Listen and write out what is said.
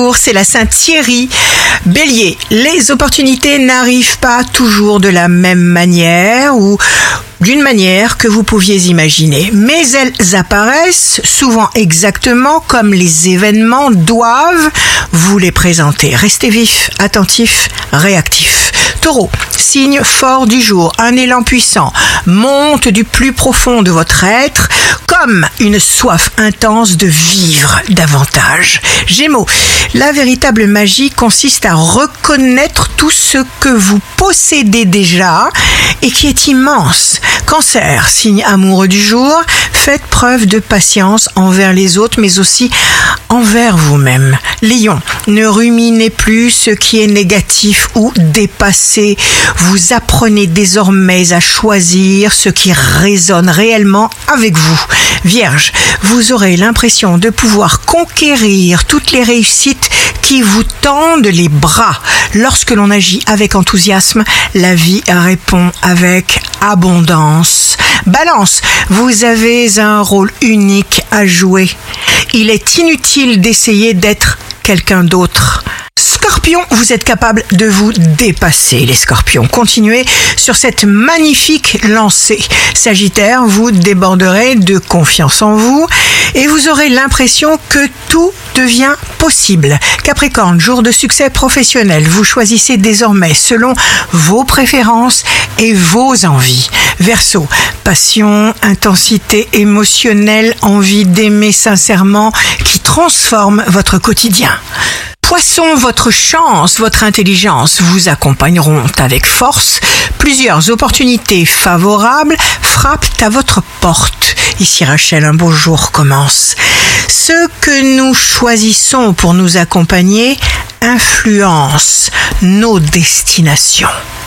jour, c'est la Saint-Thierry. Bélier, les opportunités n'arrivent pas toujours de la même manière ou d'une manière que vous pouviez imaginer, mais elles apparaissent souvent exactement comme les événements doivent vous les présenter. Restez vif, attentif, réactif. Taureau, signe fort du jour, un élan puissant monte du plus profond de votre être comme une soif intense de vivre davantage. Gémeaux, la véritable magie consiste à reconnaître tout ce que vous possédez déjà et qui est immense. Cancer, signe amoureux du jour, faites preuve de patience envers les autres mais aussi envers vous-même. Lion, ne ruminez plus ce qui est négatif ou dépassé. Vous apprenez désormais à choisir ce qui résonne réellement avec vous. Vierge, vous aurez l'impression de pouvoir conquérir toutes les réussites qui vous tendent les bras. Lorsque l'on agit avec enthousiasme, la vie répond avec abondance. Balance, vous avez un rôle unique à jouer. Il est inutile d'essayer d'être quelqu'un d'autre. Scorpion, vous êtes capable de vous dépasser, les scorpions. Continuez sur cette magnifique lancée. Sagittaire, vous déborderez de confiance en vous et vous aurez l'impression que tout devient possible. Capricorne, jour de succès professionnel. Vous choisissez désormais selon vos préférences et vos envies. Verseau, passion, intensité émotionnelle, envie d'aimer sincèrement qui transforme votre quotidien. Poisson, votre chance, votre intelligence vous accompagneront avec force. Plusieurs opportunités favorables frappent à votre porte. Ici Rachel, un beau jour commence. Ce que nous choisissons pour nous accompagner influence nos destinations.